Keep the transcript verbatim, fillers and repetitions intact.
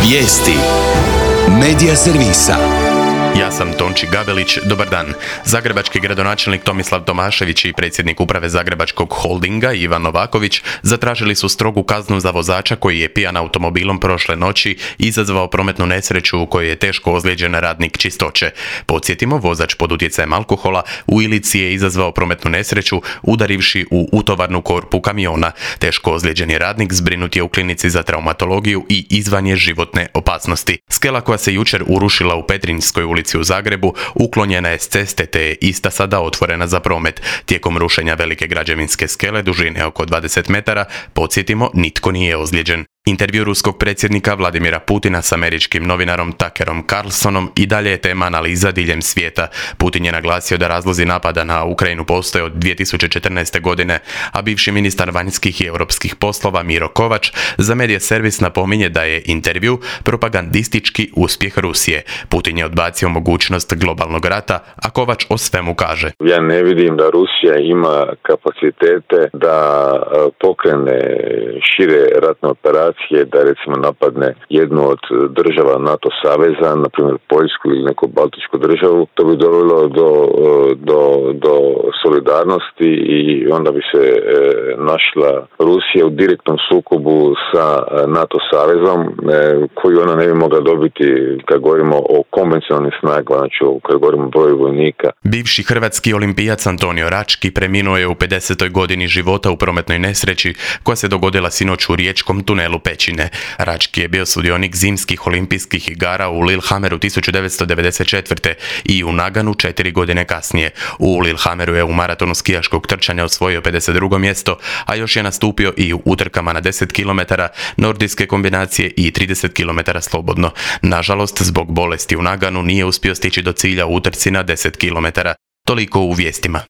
Vijesti Medija servisa. Ja sam Tonči Gabelić, dobar dan. Zagrebački gradonačelnik Tomislav Tomašević i predsjednik uprave Zagrebačkog holdinga Ivan Novaković zatražili su strogu kaznu za vozača koji je pijan automobilom prošle noći izazvao prometnu nesreću u kojoj je teško ozlijeđen radnik čistoće. Podsjetimo, vozač pod utjecajem alkohola u Ilici je izazvao prometnu nesreću udarivši u utovarnu korpu kamiona. Teško ozlijeđeni radnik zbrinut je u klinici za traumatologiju i izvan je životne opasnosti. Skela koja se jučer urušila u Petrinjskoj ulici u Zagrebu uklonjena je s ceste te je ista sada otvorena za promet. Tijekom rušenja velike građevinske skele dužine oko dvadeset metara, podsjetimo, nitko nije ozlijeđen. Intervju ruskog predsjednika Vladimira Putina s američkim novinarom Tuckerom Carlsonom i dalje je tema analiza diljem svijeta. Putin je naglasio da razlozi napada na Ukrajinu postoje od dvije tisuće četrnaeste. godine, a bivši ministar vanjskih i europskih poslova Miro Kovač za medija servis napominje da je intervju propagandistički uspjeh Rusije. Putin je odbacio mogućnost globalnog rata, a Kovač o svemu kaže. Ja ne vidim da Rusija ima kapacitete da pokrene šire ratne operacije, da recimo napadne jednu od država NATO saveza, na primjer Poljsku ili neku baltičku državu. To bi dovelo do, do, do solidarnosti i onda bi se e, našla Rusija u direktnom sukobu sa NATO savezom e, koju ona ne bi mogla dobiti kad govorimo o konvencionalnim snagama, znači kad govorimo o broju vojnika. Bivši hrvatski olimpijac Antonio Rački preminuo je u pedesetoj godini života u prometnoj nesreći koja se dogodila sinoć u riječkom tunelu Pećine. Rački je bio sudionik zimskih olimpijskih igara u Lillehammeru tisuću devetsto devedeset četvrte. i u Naganu četiri godine kasnije. U Lillehammeru je u maratonu skijaškog trčanja osvojio pedeset drugo mjesto, a još je nastupio i u utrkama na deset kilometara, nordijske kombinacije i trideset kilometara slobodno. Nažalost, zbog bolesti u Naganu nije uspio stići do cilja u utrci na deset kilometara. Toliko u vijestima.